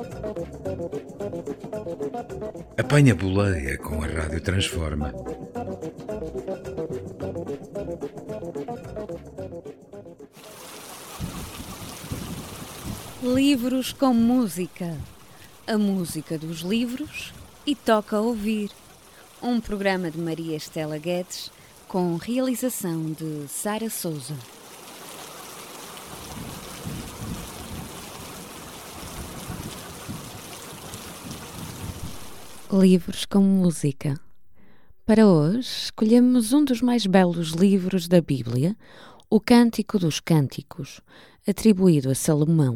Apanha boleia com a Rádio Transforma. Livros com música. A música dos livros e toca ouvir. Um programa de Maria Estela Guedes com realização de Sara Souza. Livros com música. Para hoje, escolhemos um dos mais belos livros da Bíblia, o Cântico dos Cânticos, atribuído a Salomão.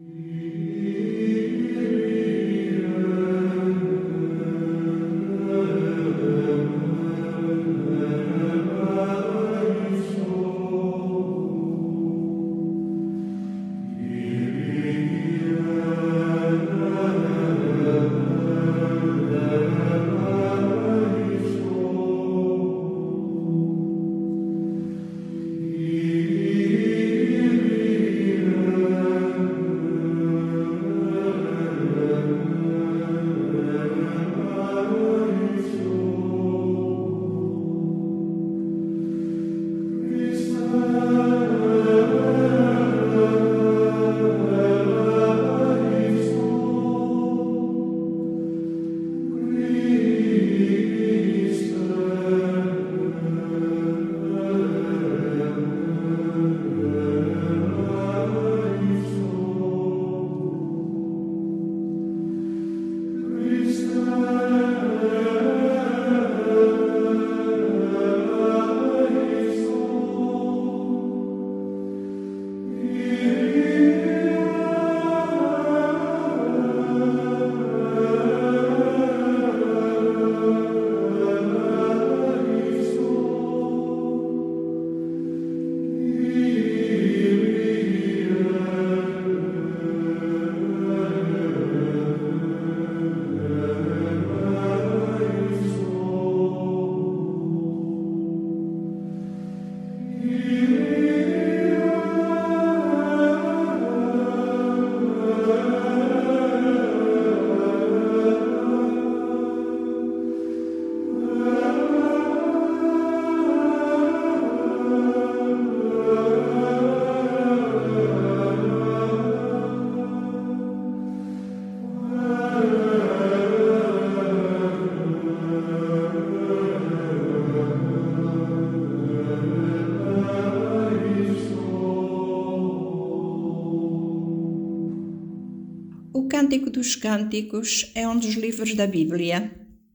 O Cântico dos Cânticos é um dos livros da Bíblia.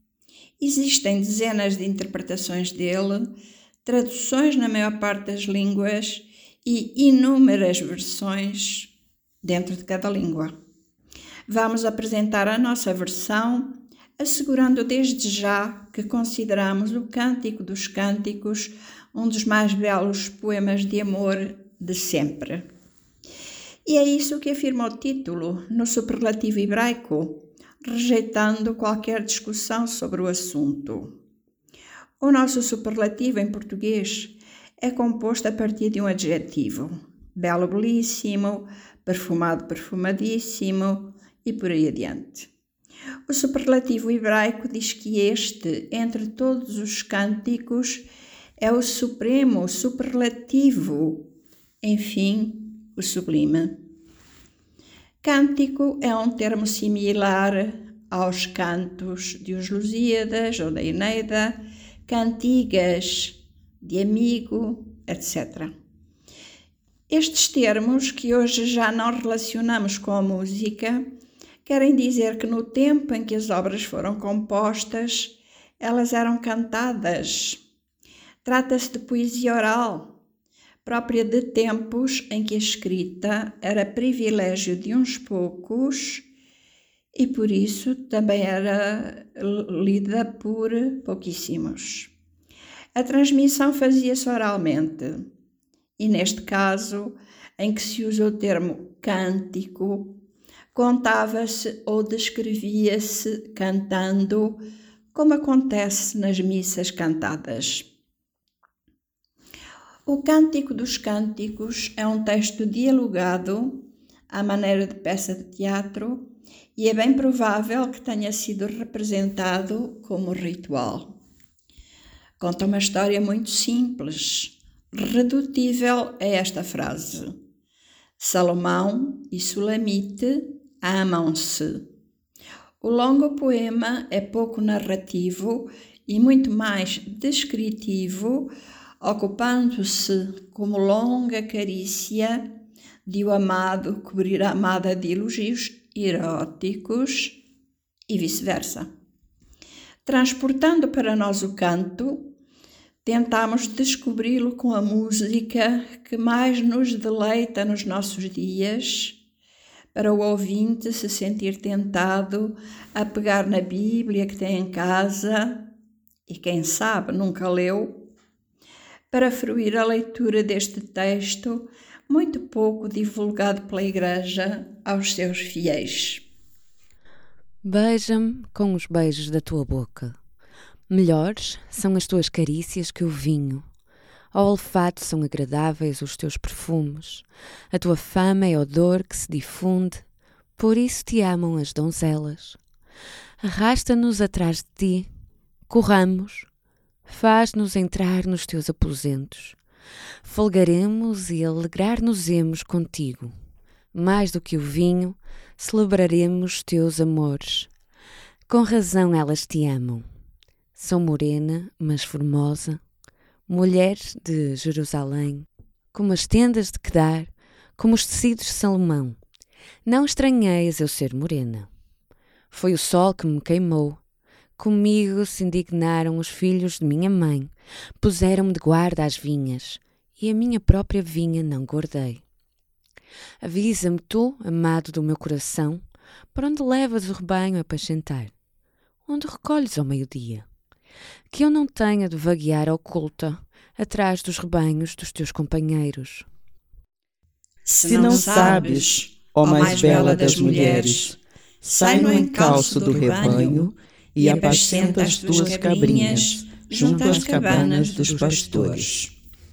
Existem dezenas de interpretações dele, traduções na maior parte das línguas e inúmeras versões dentro de cada língua. Vamos apresentar a nossa versão, assegurando desde já que consideramos o Cântico dos Cânticos um dos mais belos poemas de amor de sempre. E é isso que afirma o título no superlativo hebraico, rejeitando qualquer discussão sobre o assunto. O nosso superlativo em português é composto a partir de um adjetivo: belo, belíssimo, perfumado, perfumadíssimo e por aí adiante. O superlativo hebraico diz que este, entre todos os cânticos, é o supremo, o superlativo, enfim, o sublime. Cântico é um termo similar aos cantos de Os Lusíadas ou da Eneida, cantigas de amigo, etc. Estes termos, que hoje já não relacionamos com a música, querem dizer que no tempo em que as obras foram compostas, elas eram cantadas. Trata-se de poesia oral, própria de tempos em que a escrita era privilégio de uns poucos e por isso também era lida por pouquíssimos. A transmissão fazia-se oralmente e neste caso, em que se usa o termo cântico, contava-se ou descrevia-se cantando, como acontece nas missas cantadas. O Cântico dos Cânticos é um texto dialogado, à maneira de peça de teatro, e é bem provável que tenha sido representado como ritual. Conta uma história muito simples, redutível a esta frase: Salomão e Sulamite amam-se. O longo poema é pouco narrativo e muito mais descritivo, ocupando-se como longa carícia de o amado cobrir a amada de elogios eróticos e vice-versa. Transportando para nós o canto, tentamos descobri-lo com a música que mais nos deleita nos nossos dias, para o ouvinte se sentir tentado a pegar na Bíblia que tem em casa e, quem sabe, nunca leu, para fruir a leitura deste texto muito pouco divulgado pela Igreja aos seus fiéis. Beija-me com os beijos da tua boca. Melhores são as tuas carícias que o vinho. Ao olfato são agradáveis os teus perfumes. A tua fama é odor que se difunde. Por isso te amam as donzelas. Arrasta-nos atrás de ti. Corramos. Faz-nos entrar nos teus aposentos. Folgaremos e alegrar-nos-emos contigo. Mais do que o vinho, celebraremos teus amores. Com razão elas te amam. São morena, mas formosa, mulher de Jerusalém, como as tendas de Quedar, como os tecidos de Salomão. Não estranheias eu ser morena. Foi o sol que me queimou. Comigo se indignaram os filhos de minha mãe, puseram-me de guarda às vinhas, e a minha própria vinha não guardei. Avisa-me tu, amado do meu coração, para onde levas o rebanho a apacentar? Onde recolhes ao meio-dia? Que eu não tenha de vaguear oculta, atrás dos rebanhos dos teus companheiros. Se não sabes, ó mais bela das mulheres, sai no encalço do rebanho e apacenta as tuas cabrinhas junto às cabanas dos pastores.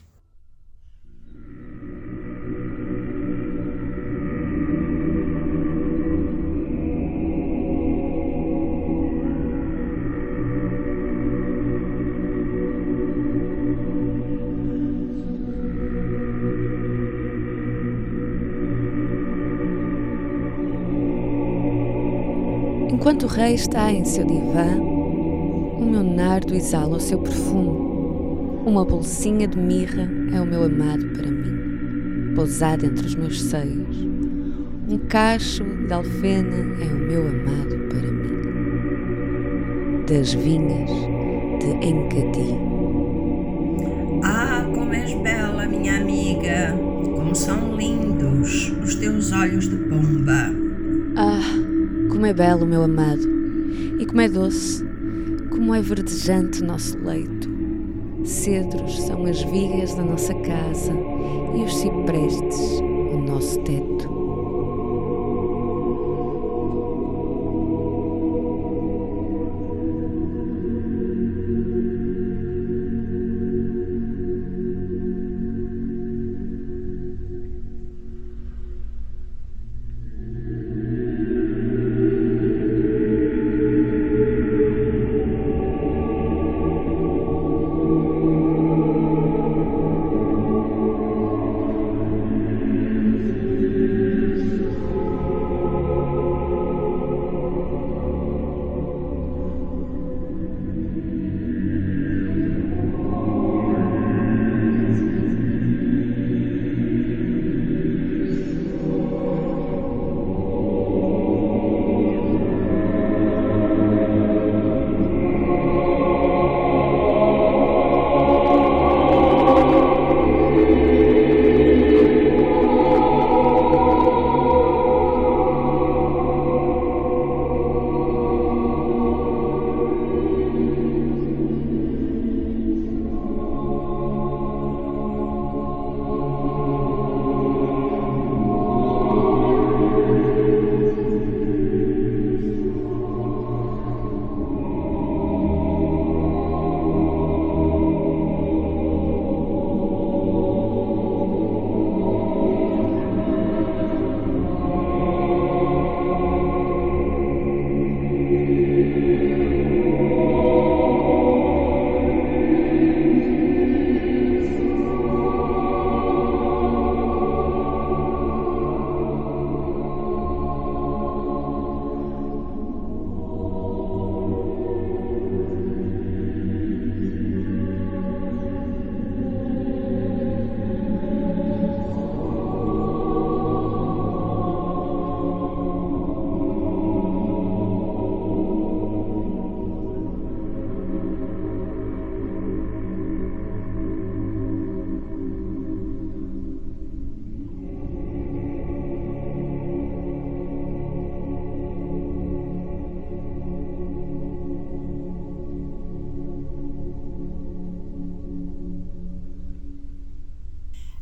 Enquanto o rei está em seu divã, o meu nardo exala o seu perfume. Uma bolsinha de mirra é o meu amado para mim, pousada entre os meus seios. Um cacho de alfena é o meu amado para mim. Das vinhas de Encadi. Ah, como és bela, minha amiga! Como são lindos os teus olhos de pomba! Ah, como é belo o meu amado, e como é doce, como é verdejante o nosso leito. Cedros são as vigas da nossa casa e os ciprestes o nosso teto.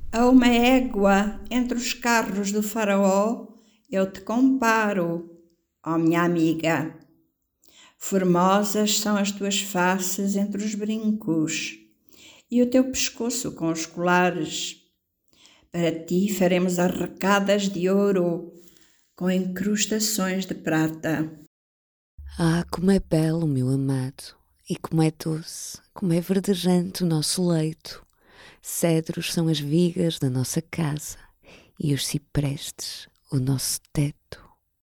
A uma égua entre os carros do faraó eu te comparo, ó minha amiga. Formosas são as tuas faces entre os brincos e o teu pescoço com os colares. Para ti faremos arracadas de ouro com incrustações de prata. Ah, como é belo, meu amado, e como é doce, como é verdejante o nosso leito. Cedros são as vigas da nossa casa e os ciprestes o nosso teto.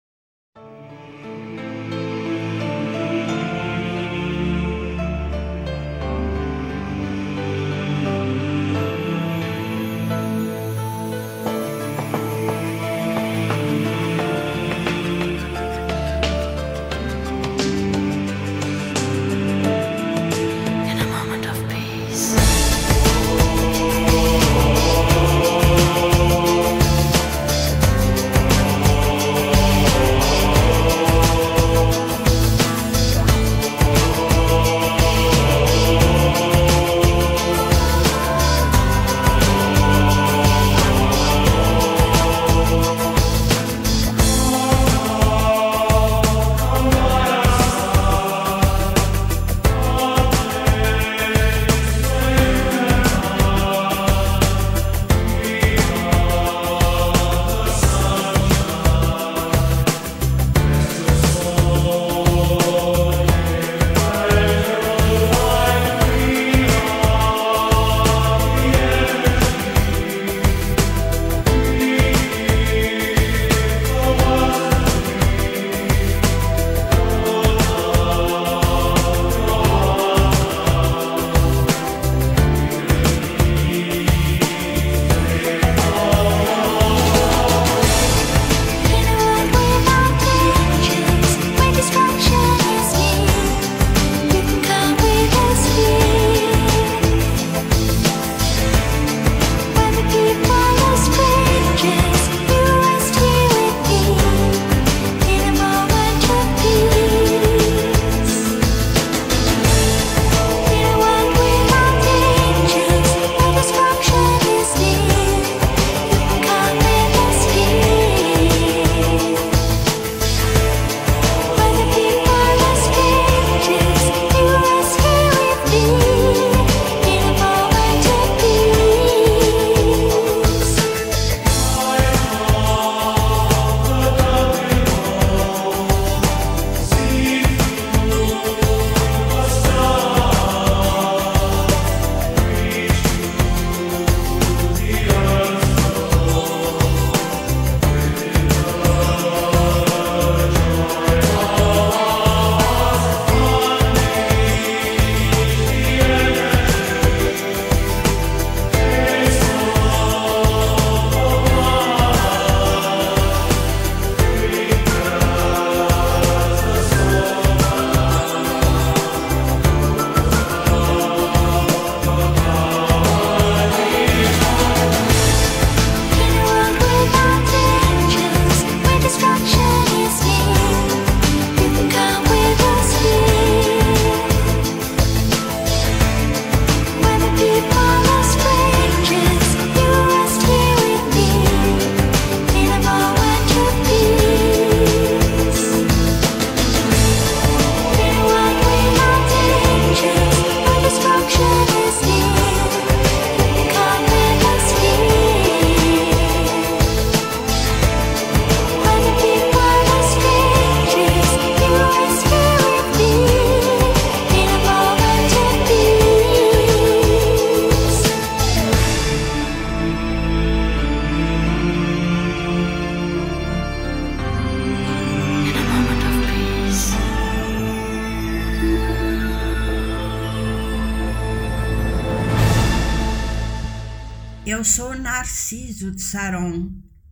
Eu sou o narciso de Saron,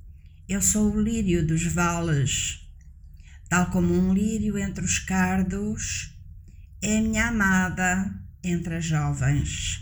eu sou o lírio dos vales, tal como um lírio entre os cardos, é a minha amada entre as jovens.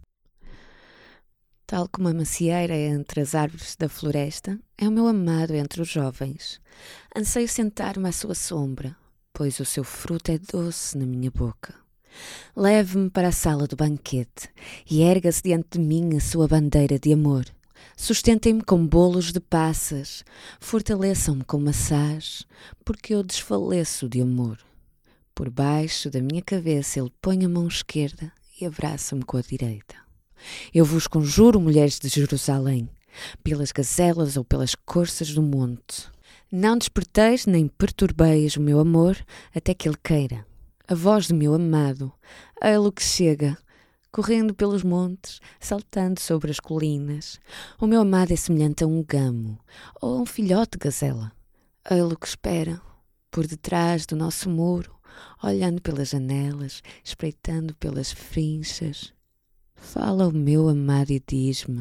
Tal como a macieira entre as árvores da floresta, é o meu amado entre os jovens. Anseio sentar-me à sua sombra, pois o seu fruto é doce na minha boca. Leve-me para a sala do banquete e erga-se diante de mim a sua bandeira de amor. sustentem-me com bolos de passas, fortaleçam-me com maçãs, porque eu desfaleço de amor. Por baixo da minha cabeça ele põe a mão esquerda e abraça-me com a direita. Eu vos conjuro, mulheres de Jerusalém, pelas gazelas ou pelas corças do monte, não desperteis nem perturbeis o meu amor até que ele queira. A voz do meu amado, ei-lo que chega, correndo pelos montes, saltando sobre as colinas. O meu amado é semelhante a um gamo ou a um filhote de gazela. Ei-lo que espera, por detrás do nosso muro, olhando pelas janelas, espreitando pelas frinchas. Fala o meu amado e diz-me: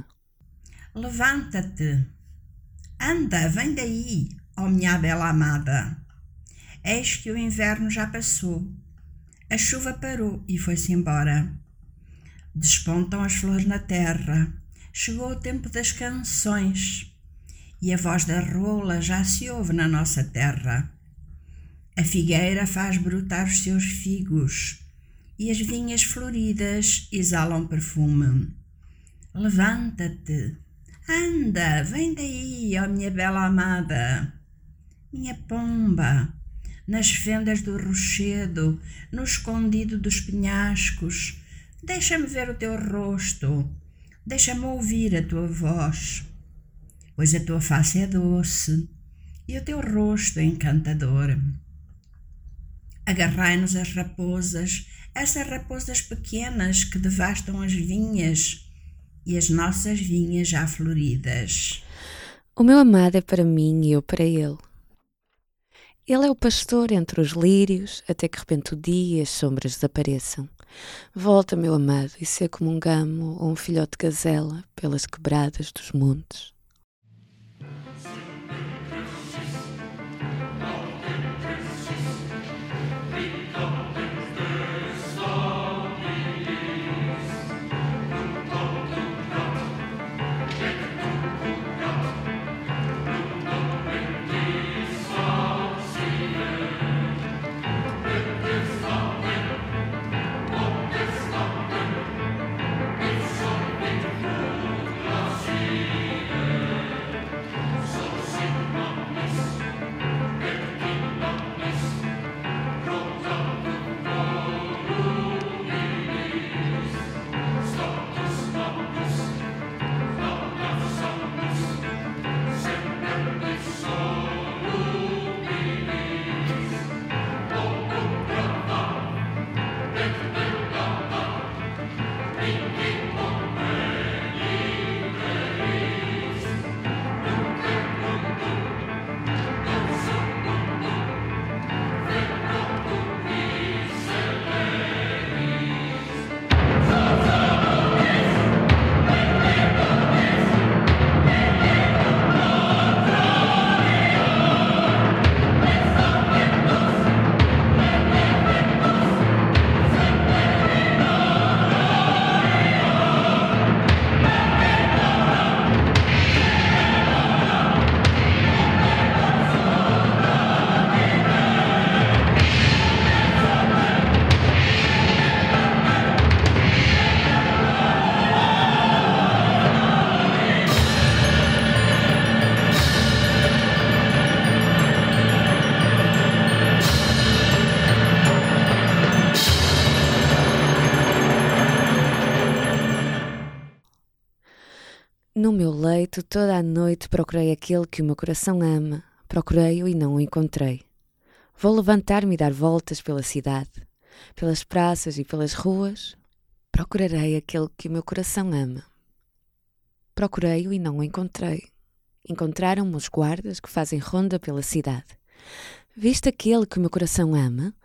levanta-te, anda, vem daí, ó minha bela amada. Eis que o inverno já passou, a chuva parou e foi-se embora. Despontam as flores na terra, chegou o tempo das canções, e a voz da rola já se ouve na nossa terra. A figueira faz brotar os seus figos, e as vinhas floridas exalam perfume. Levanta-te, anda, vem daí, ó minha bela amada. Minha pomba, nas fendas do rochedo, no escondido dos penhascos, deixa-me ver o teu rosto, deixa-me ouvir a tua voz, pois a tua face é doce e o teu rosto é encantador. Agarrai-nos as raposas, essas raposas pequenas que devastam as vinhas e as nossas vinhas já floridas. O meu amado é para mim e eu para ele. Ele é o pastor entre os lírios, até que de repente o dia e as sombras desapareçam. Volta, meu amado, e sê como um gamo ou um filhote de gazela pelas quebradas dos montes. No meu leito, toda a noite procurei aquele que o meu coração ama. Procurei-o e não o encontrei. Vou levantar-me e dar voltas pela cidade, pelas praças e pelas ruas. Procurarei aquele que o meu coração ama. Procurei-o e não o encontrei. Encontraram-me os guardas que fazem ronda pela cidade. Viste aquele que o meu coração ama?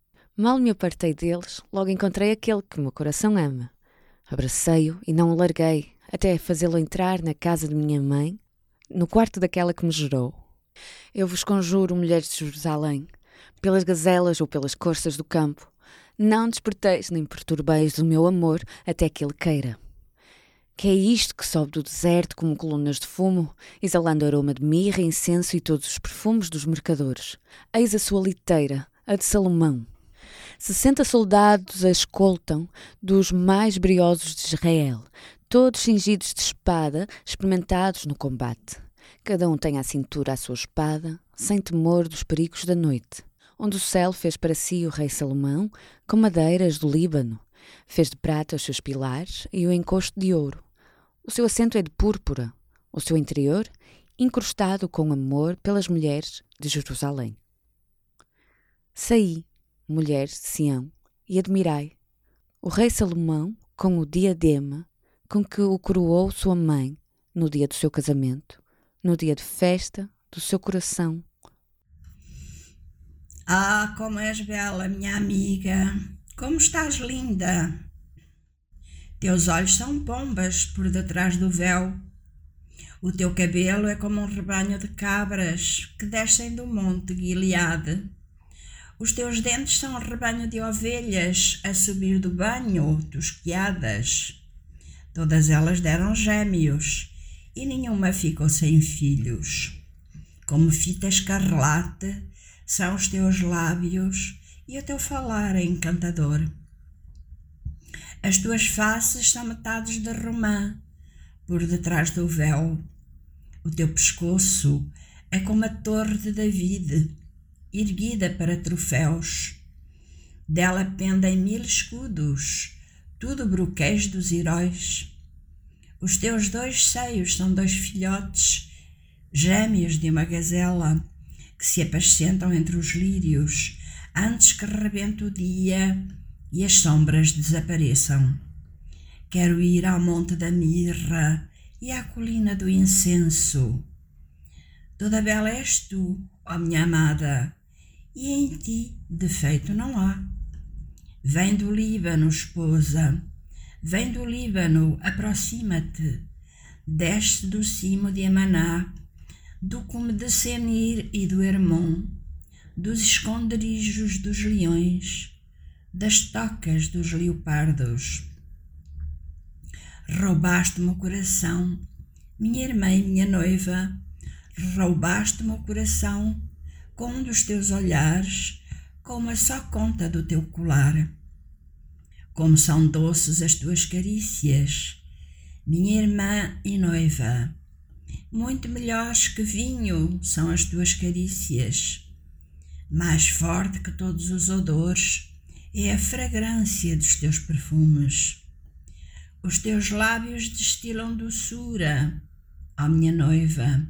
Mal me apartei deles, logo encontrei aquele que o meu coração ama. Abracei-o e não o larguei, até fazê-lo entrar na casa de minha mãe, no quarto daquela que me gerou. Eu vos conjuro, mulheres de Jerusalém, pelas gazelas ou pelas corças do campo, não desperteis nem perturbeis o meu amor até que ele queira. Que é isto que sobe do deserto como colunas de fumo, exalando aroma de mirra, incenso e todos os perfumes dos mercadores? Eis a sua liteira, a de Salomão. 60 soldados a escoltam dos mais briosos de Israel. todos cingidos de espada, experimentados no combate. Cada um tem à cintura a sua espada, sem temor dos perigos da noite. Onde o céu fez para si o rei Salomão, com madeiras do Líbano. Fez de prata os seus pilares e o encosto de ouro. O seu assento é de púrpura, o seu interior incrustado com amor pelas mulheres de Jerusalém. Saí, mulheres de Sião, e admirai o rei Salomão com o diadema com que o coroou sua mãe no dia do seu casamento, no dia de festa do seu coração. Ah, como és bela, minha amiga! Como estás linda! Teus olhos são pombas por detrás do véu. O teu cabelo é como um rebanho de cabras que descem do monte Gileade. Os teus dentes são um rebanho de ovelhas a subir do banho tosquiadas. Todas elas deram gêmeos e nenhuma ficou sem filhos. Como fita escarlate são os teus lábios e o teu falar é encantador. As tuas faces são metades de romã por detrás do véu. O teu pescoço é como a torre de David, erguida para troféus. Dela pendem 1000 escudos, tudo broquéis dos heróis. Os teus 2 seios são 2 filhotes, gêmeos de uma gazela, que se apacentam entre os lírios, antes que rebente o dia e as sombras desapareçam. Quero ir ao monte da mirra e à colina do incenso. Toda bela és tu, ó minha amada, e em ti defeito não há. Vem do Líbano, esposa, vem do Líbano, aproxima-te, desce do cimo de Amaná, do cume de Senir e do Hermon, dos esconderijos dos leões, das tocas dos leopardos. Roubaste-me o coração, minha irmã e minha noiva, roubaste-me o coração com um dos teus olhares, com uma só conta do teu colar. Como são doces as tuas carícias, minha irmã e noiva, muito melhores que vinho são as tuas carícias. Mais forte que todos os odores é a fragrância dos teus perfumes. Os teus lábios destilam doçura, ó minha noiva.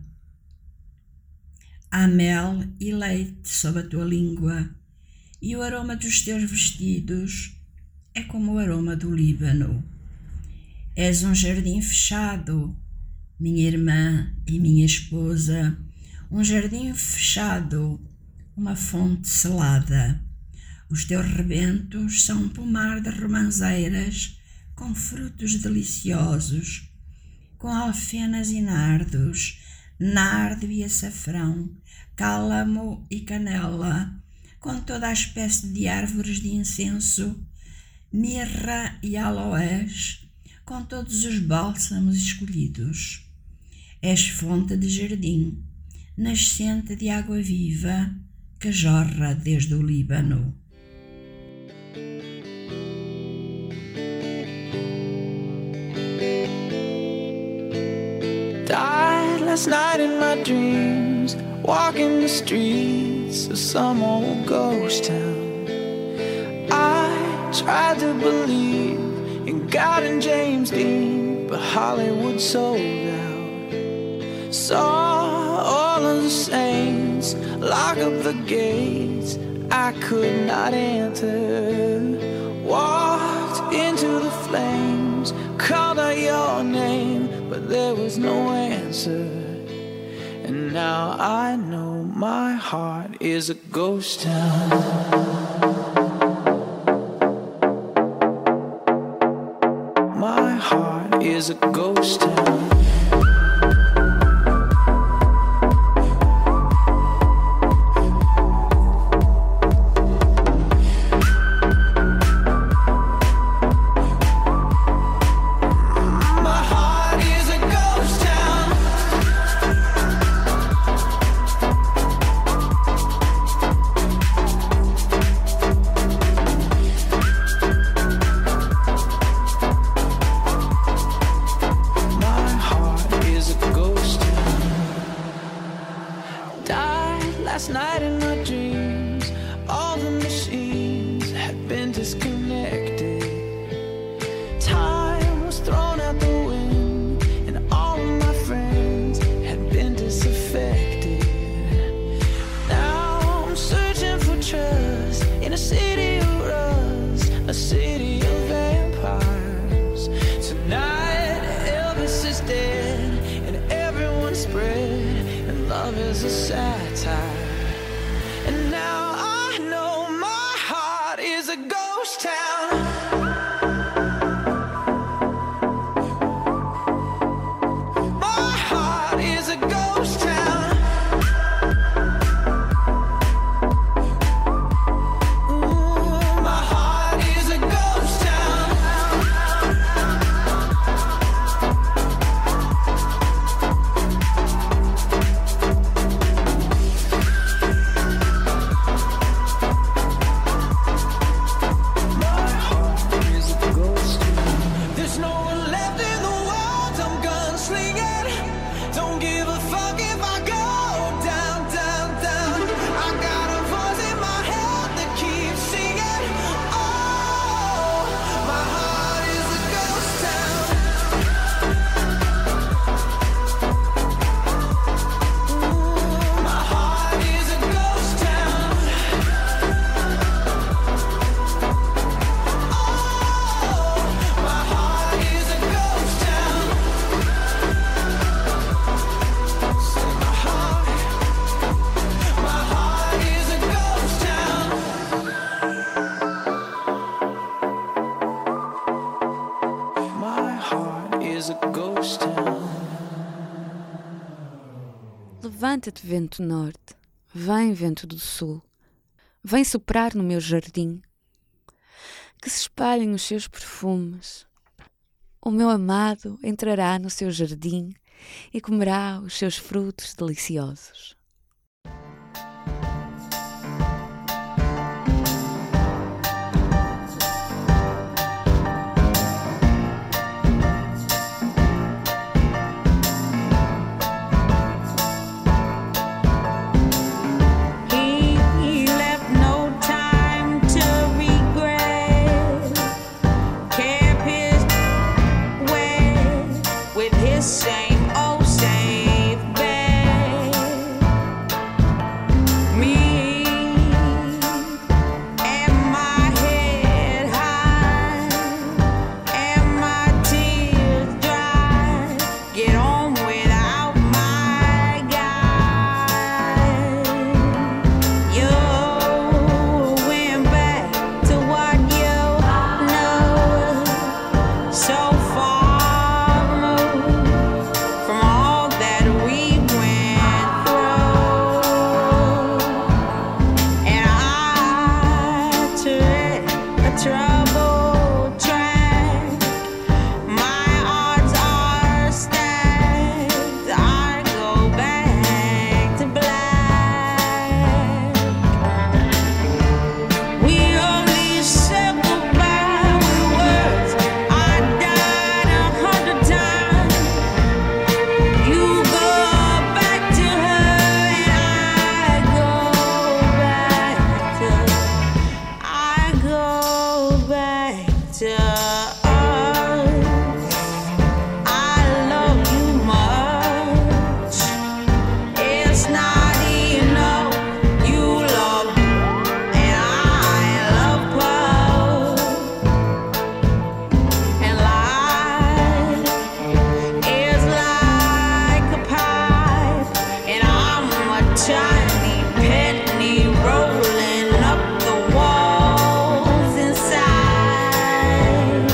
Há mel e leite sob a tua língua, e o aroma dos teus vestidos é como o aroma do Líbano. És um jardim fechado, minha irmã e minha esposa, um jardim fechado, uma fonte selada. Os teus rebentos são um pomar de romãzeiras com frutos deliciosos, com alfenas e nardos, nardo e açafrão, cálamo e canela, com toda a espécie de árvores de incenso, mirra e aloés, com todos os bálsamos escolhidos. És fonte de jardim, nascente de água viva, que jorra desde o Líbano. Died last night in my dreams, walking the streets of some old ghost town. I tried to believe in God and James Dean, but Hollywood sold out. Saw all of the saints lock up the gates I could not enter. Walked into the flames, called out your name, but there was no answer. And now I know my heart is a ghost town. My heart is a ghost town. Last night in my dreams, all the machines had been disconnected. Time was thrown out the wind, and all of my friends had been disaffected. Now I'm searching for trust in a city of rust, a city of vampires. Tonight Elvis is dead, and everyone's spread, and love is a satire. And now I know my heart is a ghost town. My heart is a ghost town. Ooh, my heart is a ghost town. There's no one left in the world, I'm gunslinging. Don't give a fuck if I go down, down, down. I got a voice in my head that keeps singing. Oh, my heart is a ghost town. Ooh, my heart is a ghost town. Oh, my heart is a ghost town. Say my heart is a ghost town. My heart is a ghost town. Levanta-te, vento norte, vem, vento do sul, vem soprar no meu jardim, que se espalhem os seus perfumes. O meu amado entrará no seu jardim e comerá os seus frutos deliciosos. He left no time to regret. Kept his way with his same old safe bet. Me and my head high and my tears dry. Get on without my guy. You went back to what you know, so far removed from all that we went through. And I tread a troubled track. My odds are stacked. I go back to black. We only said goodbye with words. I died 100 times. You go back to her, and I go back to us. I love you much. It's not enough. You love and I love Paul. And life is like a pipe, and I'm a tiny penny rolling up the walls inside.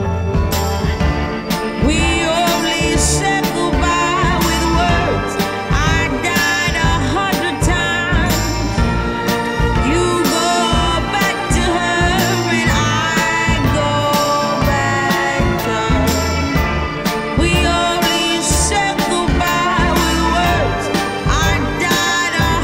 We only said goodbye with words. I died 100 times. You go back to her, and I go back to her. We only said goodbye with words. I died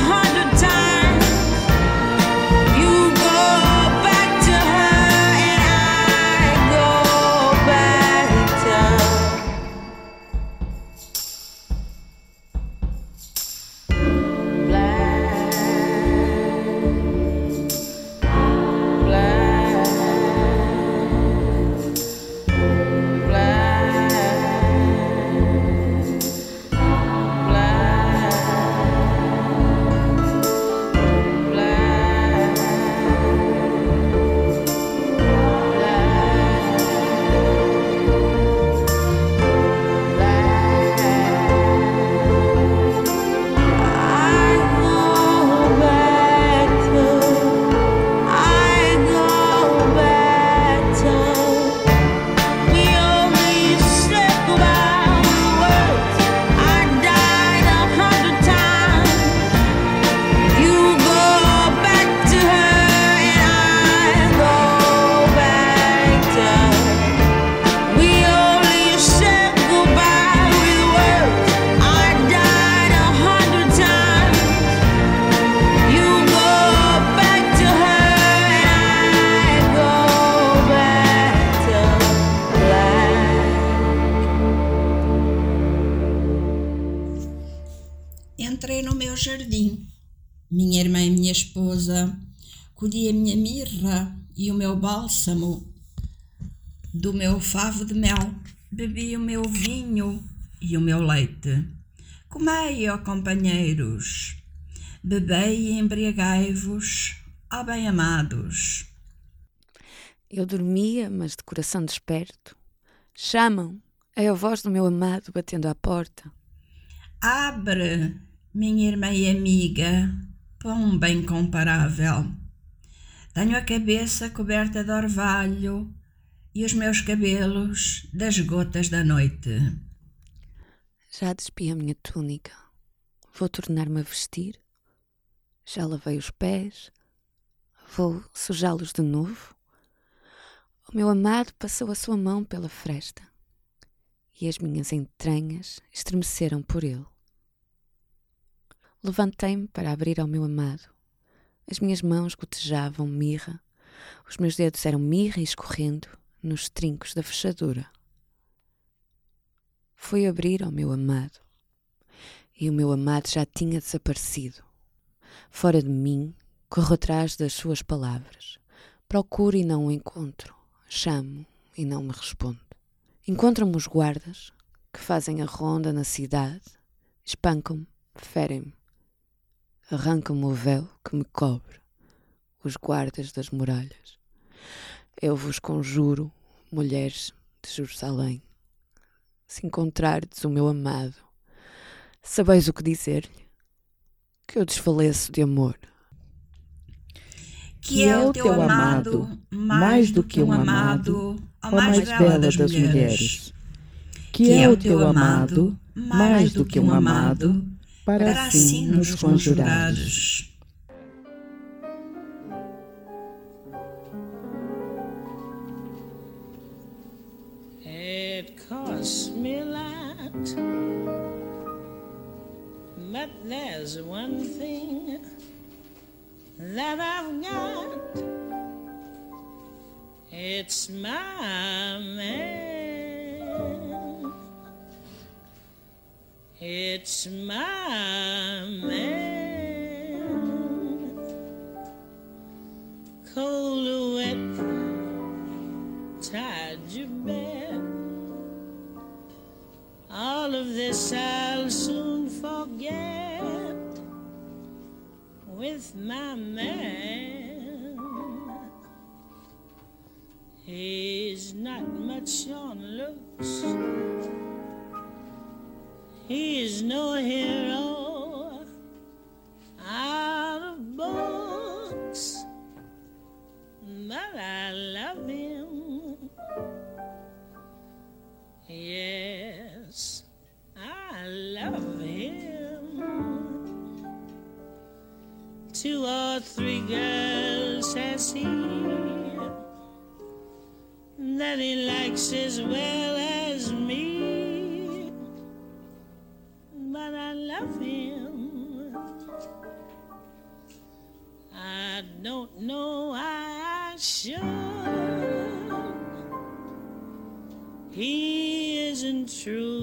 entrei no meu jardim. Minha irmã e minha esposa, colhi a minha mirra e o meu bálsamo do meu favo de mel, bebi o meu vinho e o meu leite. Comei, ó companheiros, bebei e embriagai-vos, ó bem-amados. Eu dormia, mas de coração desperto. Chamam, é a voz do meu amado batendo à porta. Abre, minha irmã e amiga, pão bem comparável. Tenho a cabeça coberta de orvalho e os meus cabelos das gotas da noite. Já despi a minha túnica. Vou tornar-me a vestir. Já lavei os pés. Vou sujá-los de novo. O meu amado passou a sua mão pela fresta e as minhas entranhas estremeceram por ele. Levantei-me para abrir ao meu amado. As minhas mãos gotejavam mirra. Os meus dedos eram mirra escorrendo nos trincos da fechadura. Fui abrir ao meu amado e o meu amado já tinha desaparecido. Fora de mim, corro atrás das suas palavras. Procuro e não o encontro. Chamo e não me responde. Encontram-me os guardas que fazem a ronda na cidade. Espancam-me, ferem-me. Arrancam-me o véu que me cobre, os guardas das muralhas. Eu vos conjuro, mulheres de Jerusalém, se encontrardes o meu amado, sabeis o que dizer-lhe, que eu desfaleço de amor. Que é o teu amado, mais do que um amado, a mais bela das mulheres. Que é o teu amado, mais do que um amado, para assim nos conjurares. It costs me a lot, but there's one thing that I've got. It's my man. It's my man. Cold or wet, tied your bed. All of this I'll soon forget with my man. He's not much on looks. He's no hero out of books, but I love him. Yes, I love him. 2 or 3 girls has he that he likes as well as me, but I love him. I don't know why I should. He isn't true.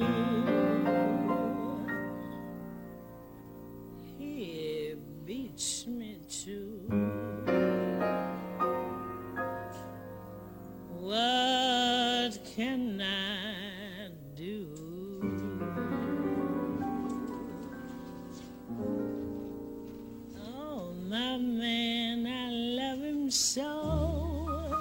He beats me too. What can I do? Oh, my man, I love him so.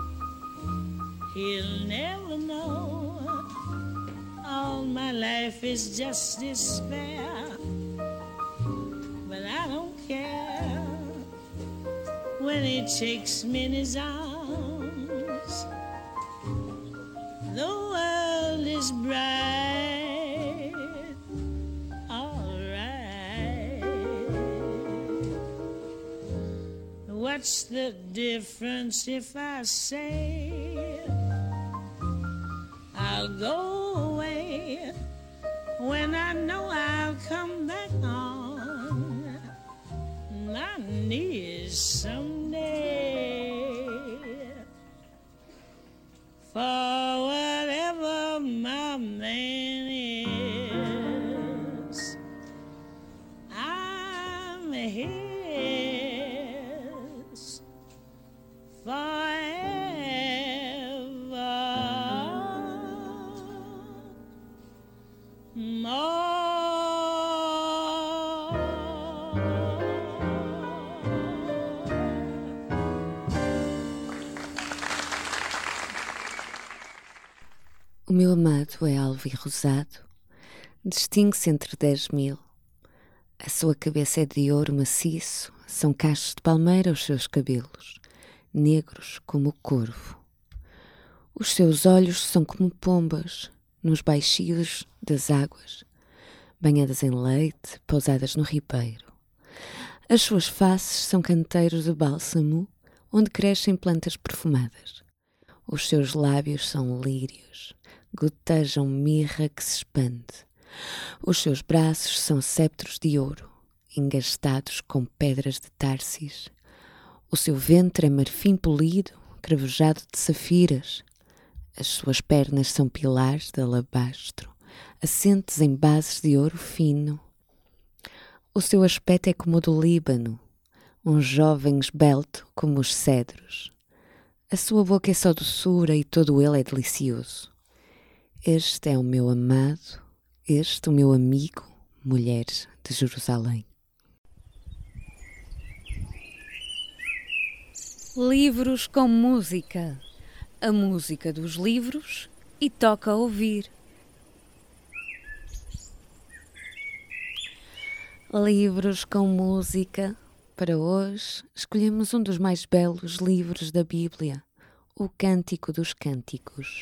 He'll never know. All my life is just despair, but I don't care. When he takes me in his arms, the world is bright. All right. What's the difference if I say I'll go away when I know I'll come back on my knees someday? For whatever my man is, his O meu amado é alvo e rosado, distingue-se entre 10.000. A sua cabeça é de ouro maciço, são cachos de palmeira os seus cabelos, negros como o corvo. Os seus olhos são como pombas, nos baixios das águas, banhadas em leite, pousadas no ribeiro. As suas faces são canteiros de bálsamo, onde crescem plantas perfumadas. Os seus lábios são lírios, gotejam mirra que se expande. Os seus braços são ceptros de ouro, engastados com pedras de Társis. O seu ventre é marfim polido, cravejado de safiras. As suas pernas são pilares de alabastro, assentes em bases de ouro fino. O seu aspecto é como o do Líbano, um jovem esbelto como os cedros. A sua boca é só doçura e todo ele é delicioso. Este é o meu amado, este o meu amigo, mulher de Jerusalém. Livros com música. A música dos livros e toca ouvir. Livros com música. Para hoje, escolhemos um dos mais belos livros da Bíblia, o Cântico dos Cânticos.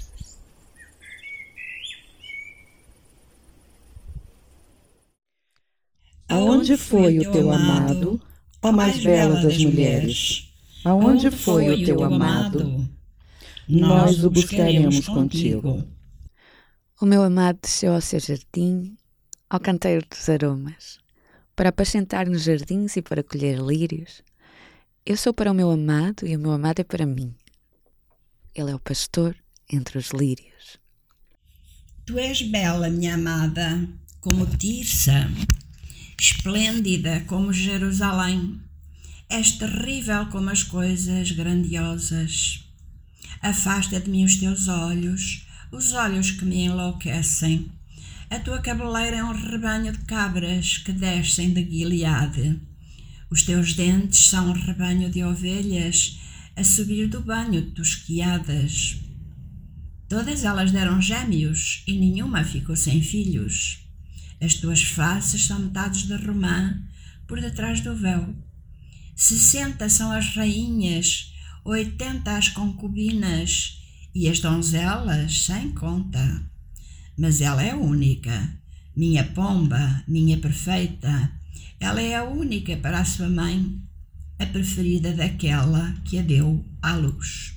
Aonde foi o teu amado, ó mais bela das mulheres? Aonde foi o teu amado? Nós o buscaremos contigo. O meu amado desceu ao seu jardim, ao canteiro dos aromas, para apacentar nos jardins e para colher lírios. Eu sou para o meu amado e o meu amado é para mim. Ele é o pastor entre os lírios. Tu és bela, minha amada, como Tirsa, esplêndida como Jerusalém. És terrível como as coisas grandiosas. Afasta de mim os teus olhos, os olhos que me enlouquecem. A tua cabeleira é um rebanho de cabras que descem de Gileade. Os teus dentes são um rebanho de ovelhas a subir do banho tosquiadas. Todas elas deram gêmeos e nenhuma ficou sem filhos. As tuas faces são metades de romã por detrás do véu. 60 são as rainhas, 80 as concubinas e as donzelas sem conta. Mas ela é única, minha pomba, minha perfeita. Ela é a única para a sua mãe, a preferida daquela que a deu à luz.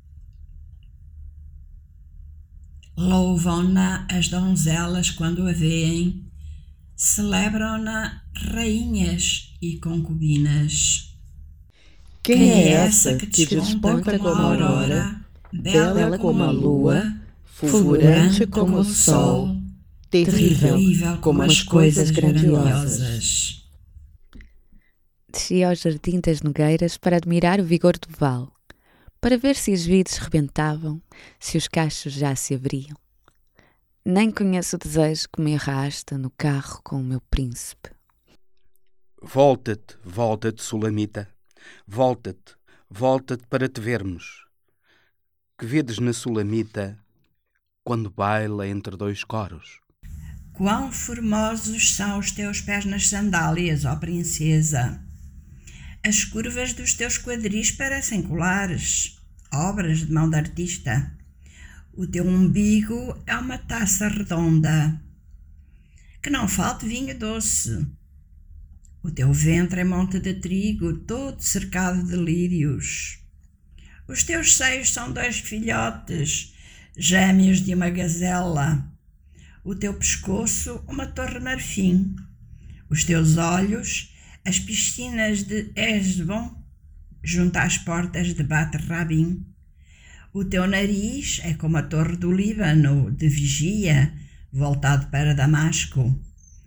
Louvam-na as donzelas quando a veem, celebram-na rainhas e concubinas. Quem é essa que te desponta como a aurora, bela como a lua, fulgurante como o sol, terrível como as coisas grandiosas? Desci ao jardim das nogueiras para admirar o vigor do vale, para ver se as vides rebentavam, se os cachos já se abriam. Nem conheço o desejo que me arrasta no carro com o meu príncipe. Volta-te, volta-te, Sulamita. Volta-te, volta-te para te vermos. Que vedes na Sulamita quando baila entre dois coros? Quão formosos são os teus pés nas sandálias, ó princesa! As curvas dos teus quadris parecem colares, obras de mão de artista. O teu umbigo é uma taça redonda. Que não falte vinho doce. O teu ventre é monte de trigo, todo cercado de lírios. Os teus seios são 2 filhotes, gêmeos de uma gazela. O teu pescoço, uma torre marfim. Os teus olhos, as piscinas de Hesbon, junto às portas de Bat-Rabim. O teu nariz é como a torre do Líbano, de vigia, voltado para Damasco.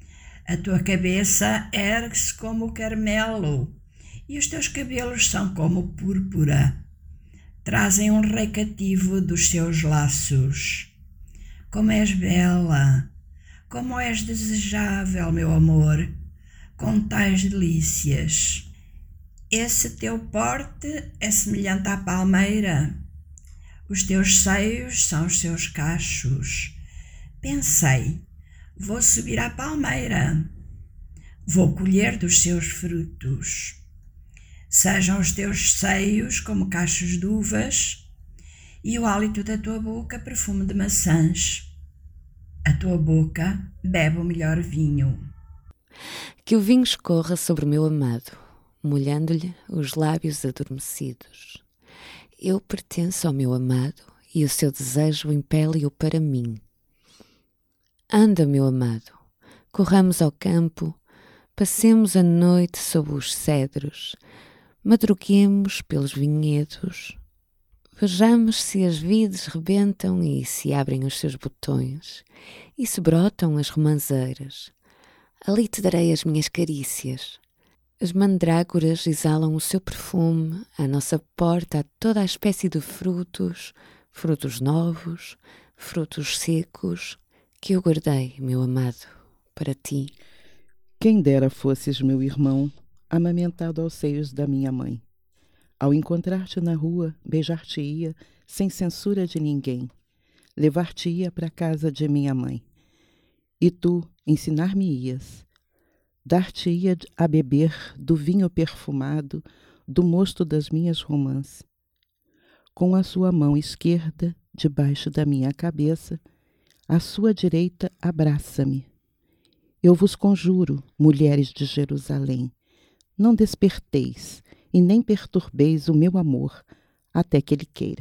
A tua cabeça ergue-se como o carmelo e os teus cabelos são como púrpura. Trazem um rei cativo dos seus laços. Como és bela, como és desejável, meu amor, com tais delícias. Esse teu porte é semelhante à palmeira. Os teus seios são os seus cachos. Pensei, vou subir à palmeira, vou colher dos seus frutos. Sejam os teus seios como cachos de uvas e o hálito da tua boca perfume de maçãs. A tua boca bebe o melhor vinho. Que o vinho escorra sobre o meu amado, molhando-lhe os lábios adormecidos. Eu pertenço ao meu amado e o seu desejo impele-o para mim. Anda, meu amado, corramos ao campo, passemos a noite sob os cedros, madruguemos pelos vinhedos, vejamos se as vides rebentam e se abrem os seus botões, e se brotam as romãzeiras. Ali te darei as minhas carícias. As mandrágoras exalam o seu perfume, à nossa porta há toda a espécie de frutos, frutos novos, frutos secos, que eu guardei, meu amado, para ti. Quem dera fosses meu irmão, amamentado aos seios da minha mãe. Ao encontrar-te na rua, beijar-te-ia, sem censura de ninguém. Levar-te-ia para a casa de minha mãe. E tu ensinar-me-ias. Dar-te-ia a beber do vinho perfumado, do mosto das minhas romãs. Com a sua mão esquerda, debaixo da minha cabeça, a sua direita abraça-me. Eu vos conjuro, mulheres de Jerusalém, não desperteis e nem perturbeis o meu amor até que ele queira.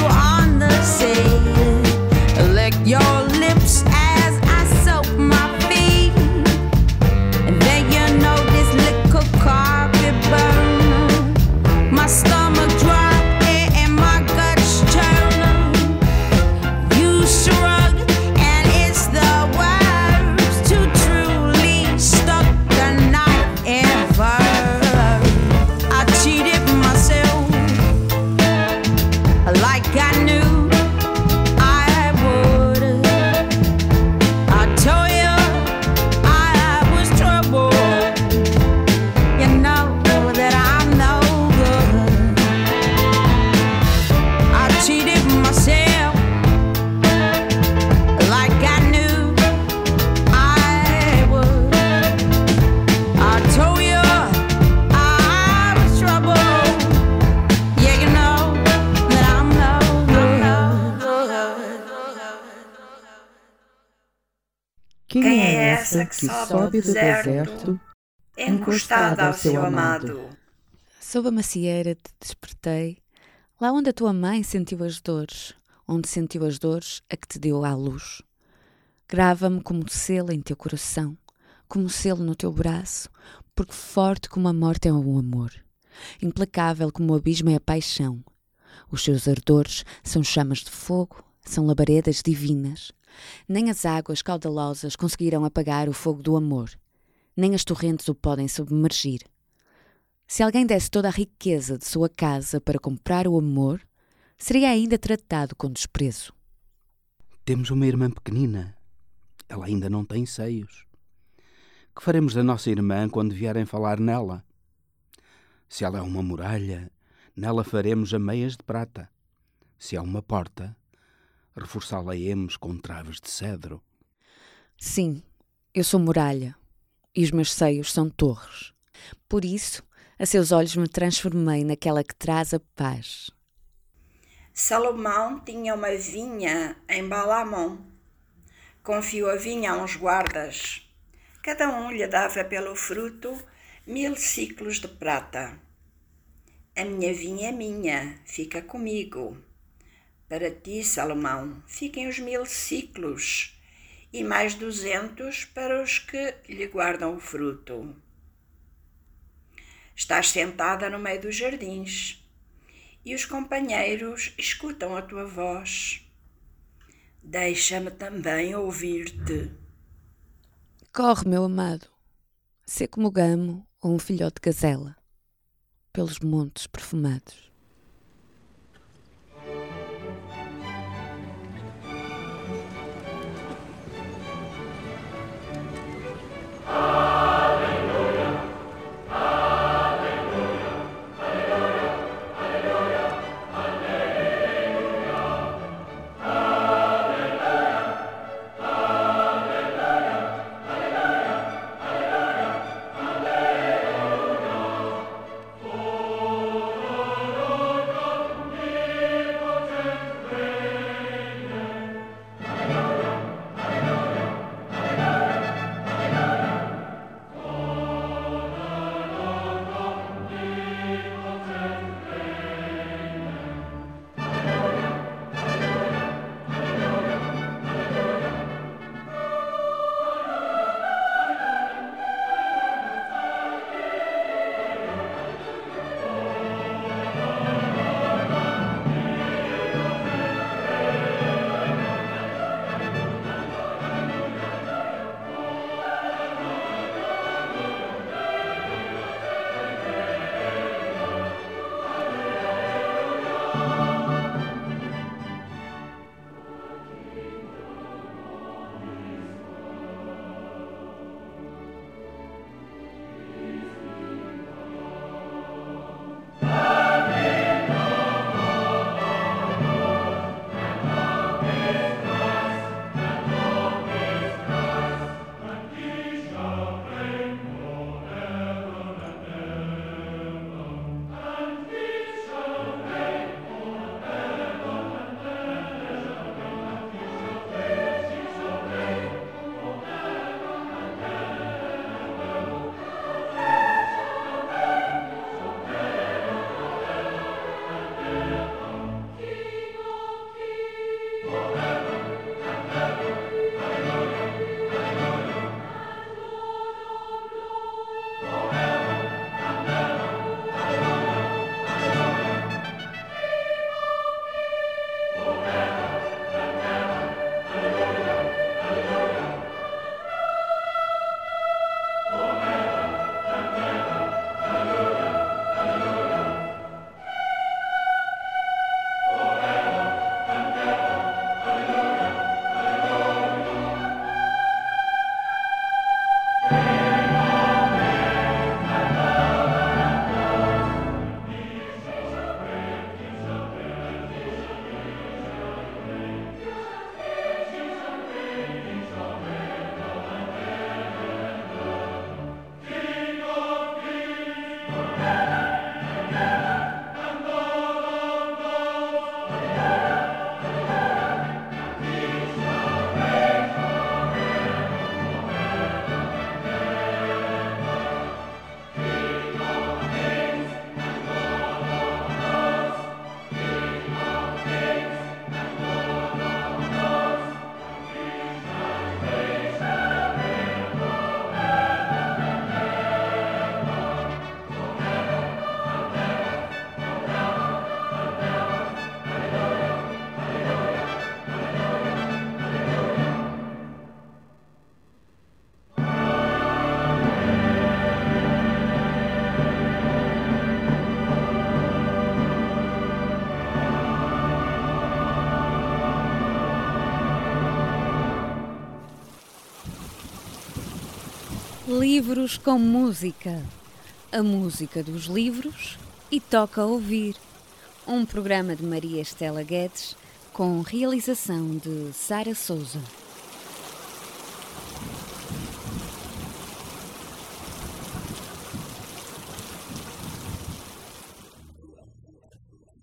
Your lips as I soak my face. moça que sobe do deserto, encostada ao seu amado. Sob a macieira te despertei, lá onde a tua mãe sentiu as dores, onde sentiu as dores a que te deu à luz. Grava-me como selo em teu coração, como selo no teu braço, porque forte como a morte é o amor, implacável como o abismo é a paixão. Os seus ardores são chamas de fogo, são labaredas divinas. Nem as águas caudalosas conseguirão apagar o fogo do amor, nem as torrentes o podem submergir. Se alguém desse toda a riqueza de sua casa para comprar o amor, seria ainda tratado com desprezo. Temos uma irmã pequenina. Ela ainda não tem seios. Que faremos da nossa irmã quando vierem falar nela? Se ela é uma muralha, nela faremos ameias de prata. Se é uma porta, reforçá-la-emos com traves de cedro. Sim, eu sou muralha, e os meus seios são torres. Por isso, a seus olhos me transformei naquela que traz a paz. Salomão tinha uma vinha em Balamon. Confiou a vinha a uns guardas. Cada um lhe dava pelo fruto 1000 ciclos de prata. A minha vinha é minha, fica comigo. Para ti, Salomão, fiquem os 1000 ciclos e mais 200 para os que lhe guardam o fruto. Estás sentada no meio dos jardins e os companheiros escutam a tua voz. Deixa-me também ouvir-te. Corre, meu amado, sê como o gamo ou um filhote de gazela, pelos montes perfumados. Livros com música. A música dos livros e toca ouvir. Um programa de Maria Estela Guedes com realização de Sara Souza.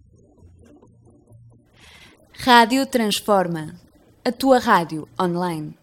Rádio Transforma. A tua rádio online.